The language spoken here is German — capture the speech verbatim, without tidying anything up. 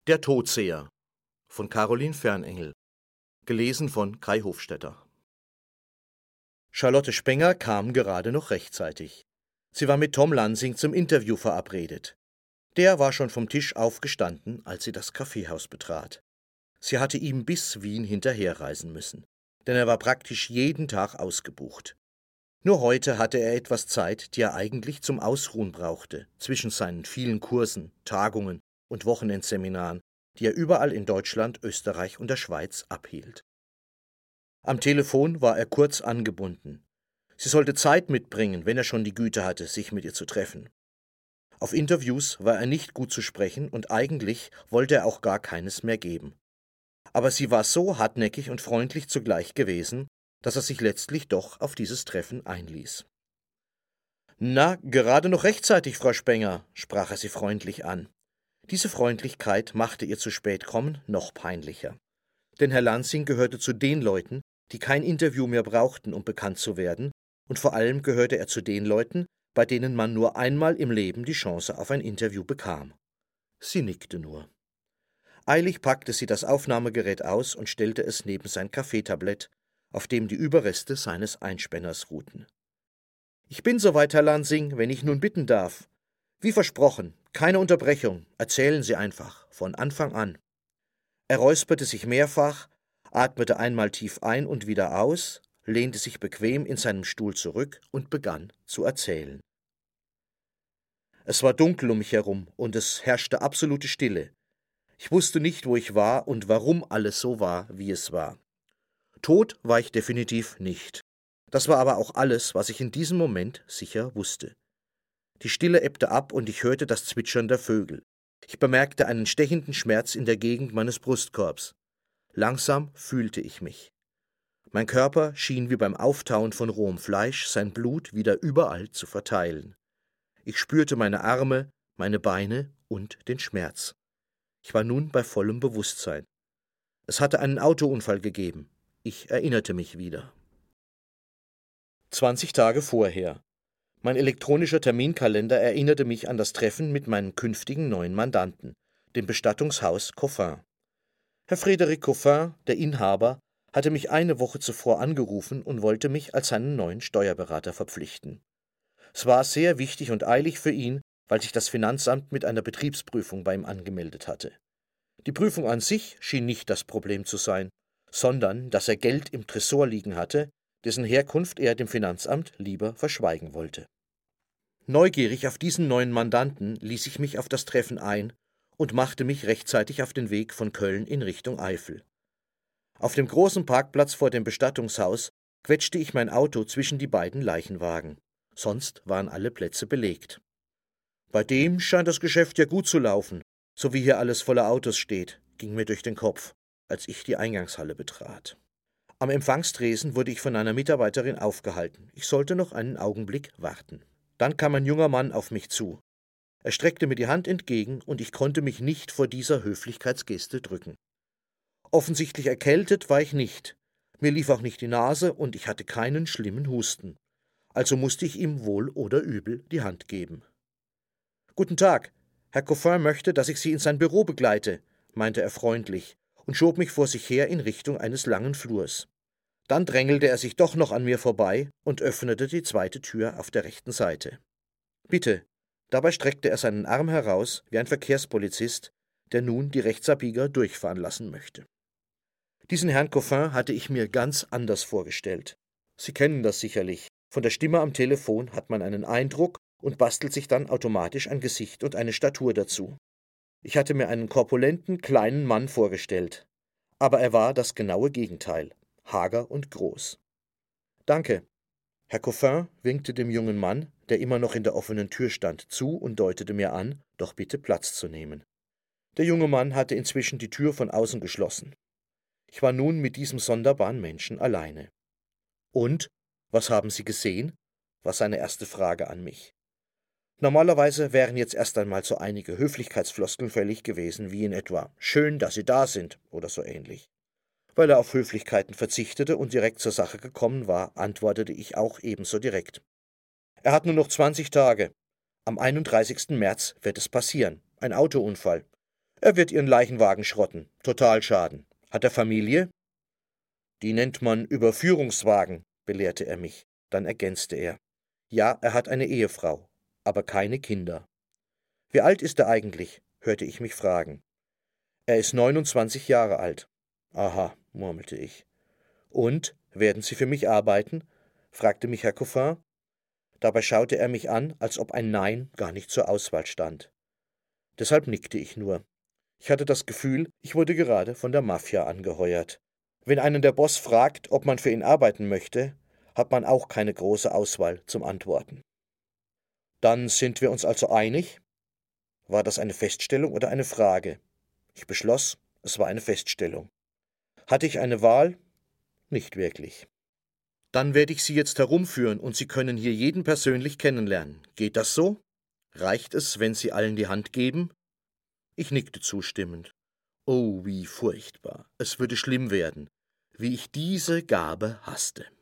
Der Todseher von Caroline Fernengel. Gelesen von Kai Hofstetter. Charlotte Spenger kam gerade noch rechtzeitig. Sie war mit Tom Lansing zum Interview verabredet. Der war schon vom Tisch aufgestanden, als sie das Kaffeehaus betrat. Sie hatte ihm bis Wien hinterherreisen müssen, denn er war praktisch jeden Tag ausgebucht. Nur heute hatte er etwas Zeit, die er eigentlich zum Ausruhen brauchte, zwischen seinen vielen Kursen, Tagungen und Wochenendseminaren, die er überall in Deutschland, Österreich und der Schweiz abhielt. Am Telefon war er kurz angebunden. Sie sollte Zeit mitbringen, wenn er schon die Güte hatte, sich mit ihr zu treffen. Auf Interviews war er nicht gut zu sprechen und eigentlich wollte er auch gar keines mehr geben. Aber sie war so hartnäckig und freundlich zugleich gewesen, dass er sich letztlich doch auf dieses Treffen einließ. »Na, gerade noch rechtzeitig, Frau Spenger«, sprach er sie freundlich an. Diese Freundlichkeit machte ihr zu spät kommen noch peinlicher. Denn Herr Lansing gehörte zu den Leuten, die kein Interview mehr brauchten, um bekannt zu werden, und vor allem gehörte er zu den Leuten, bei denen man nur einmal im Leben die Chance auf ein Interview bekam. Sie nickte nur. Eilig packte sie das Aufnahmegerät aus und stellte es neben sein Kaffeetablett, auf dem die Überreste seines Einspänners ruhten. »Ich bin soweit, Herr Lansing, wenn ich nun bitten darf. Wie versprochen, keine Unterbrechung, erzählen Sie einfach, von Anfang an.« Er räusperte sich mehrfach, atmete einmal tief ein und wieder aus, lehnte sich bequem in seinem Stuhl zurück und begann zu erzählen. Es war dunkel um mich herum und es herrschte absolute Stille. Ich wusste nicht, wo ich war und warum alles so war, wie es war. Tot war ich definitiv nicht. Das war aber auch alles, was ich in diesem Moment sicher wusste. Die Stille ebbte ab und ich hörte das Zwitschern der Vögel. Ich bemerkte einen stechenden Schmerz in der Gegend meines Brustkorbs. Langsam fühlte ich mich. Mein Körper schien wie beim Auftauen von rohem Fleisch sein Blut wieder überall zu verteilen. Ich spürte meine Arme, meine Beine und den Schmerz. Ich war nun bei vollem Bewusstsein. Es hatte einen Autounfall gegeben. Ich erinnerte mich wieder. Zwanzig Tage vorher. Mein elektronischer Terminkalender erinnerte mich an das Treffen mit meinem künftigen neuen Mandanten, dem Bestattungshaus Coffin. Herr Frédéric Coffin, der Inhaber, hatte mich eine Woche zuvor angerufen und wollte mich als seinen neuen Steuerberater verpflichten. Es war sehr wichtig und eilig für ihn, weil sich das Finanzamt mit einer Betriebsprüfung bei ihm angemeldet hatte. Die Prüfung an sich schien nicht das Problem zu sein, sondern dass er Geld im Tresor liegen hatte, dessen Herkunft er dem Finanzamt lieber verschweigen wollte. Neugierig auf diesen neuen Mandanten ließ ich mich auf das Treffen ein und machte mich rechtzeitig auf den Weg von Köln in Richtung Eifel. Auf dem großen Parkplatz vor dem Bestattungshaus quetschte ich mein Auto zwischen die beiden Leichenwagen. Sonst waren alle Plätze belegt. »Bei dem scheint das Geschäft ja gut zu laufen, so wie hier alles voller Autos steht«, ging mir durch den Kopf, als ich die Eingangshalle betrat. Am Empfangstresen wurde ich von einer Mitarbeiterin aufgehalten. Ich sollte noch einen Augenblick warten. Dann kam ein junger Mann auf mich zu. Er streckte mir die Hand entgegen und ich konnte mich nicht vor dieser Höflichkeitsgeste drücken. Offensichtlich erkältet war ich nicht. Mir lief auch nicht die Nase und ich hatte keinen schlimmen Husten. Also musste ich ihm wohl oder übel die Hand geben. »Guten Tag. Herr Coffin möchte, dass ich Sie in sein Büro begleite«, meinte er freundlich und schob mich vor sich her in Richtung eines langen Flurs. Dann drängelte er sich doch noch an mir vorbei und öffnete die zweite Tür auf der rechten Seite. »Bitte«, dabei streckte er seinen Arm heraus wie ein Verkehrspolizist, der nun die Rechtsabbieger durchfahren lassen möchte. Diesen Herrn Coffin hatte ich mir ganz anders vorgestellt. Sie kennen das sicherlich. Von der Stimme am Telefon hat man einen Eindruck und bastelt sich dann automatisch ein Gesicht und eine Statur dazu. Ich hatte mir einen korpulenten, kleinen Mann vorgestellt. Aber er war das genaue Gegenteil, hager und groß. »Danke.« Herr Coffin winkte dem jungen Mann, der immer noch in der offenen Tür stand, zu und deutete mir an, doch bitte Platz zu nehmen. Der junge Mann hatte inzwischen die Tür von außen geschlossen. Ich war nun mit diesem sonderbaren Menschen alleine. »Und, was haben Sie gesehen?« war seine erste Frage an mich. Normalerweise wären jetzt erst einmal so einige Höflichkeitsfloskeln fällig gewesen, wie in etwa »Schön, dass Sie da sind« oder so ähnlich. Weil er auf Höflichkeiten verzichtete und direkt zur Sache gekommen war, antwortete ich auch ebenso direkt. »Er hat nur noch zwanzig Tage. Am einunddreißigsten März wird es passieren. Ein Autounfall. Er wird Ihren Leichenwagen schrotten. Totalschaden. Hat er Familie? Die nennt man Überführungswagen, belehrte er mich. Dann ergänzte er. Ja, er hat eine Ehefrau, aber keine Kinder. Wie alt ist er eigentlich? Hörte ich mich fragen. Er ist neunundzwanzig Jahre alt. Aha, murmelte ich. Und, werden Sie für mich arbeiten? Fragte mich Herr Coffin. Dabei schaute er mich an, als ob ein Nein gar nicht zur Auswahl stand. Deshalb nickte ich nur. Ich hatte das Gefühl, ich wurde gerade von der Mafia angeheuert. Wenn einen der Boss fragt, ob man für ihn arbeiten möchte, hat man auch keine große Auswahl zum Antworten. Dann sind wir uns also einig? War das eine Feststellung oder eine Frage? Ich beschloss, es war eine Feststellung. Hatte ich eine Wahl? Nicht wirklich. Dann werde ich Sie jetzt herumführen und Sie können hier jeden persönlich kennenlernen. Geht das so? Reicht es, wenn Sie allen die Hand geben? Ich nickte zustimmend. Oh, wie furchtbar. Es würde schlimm werden. Wie ich diese Gabe hasste.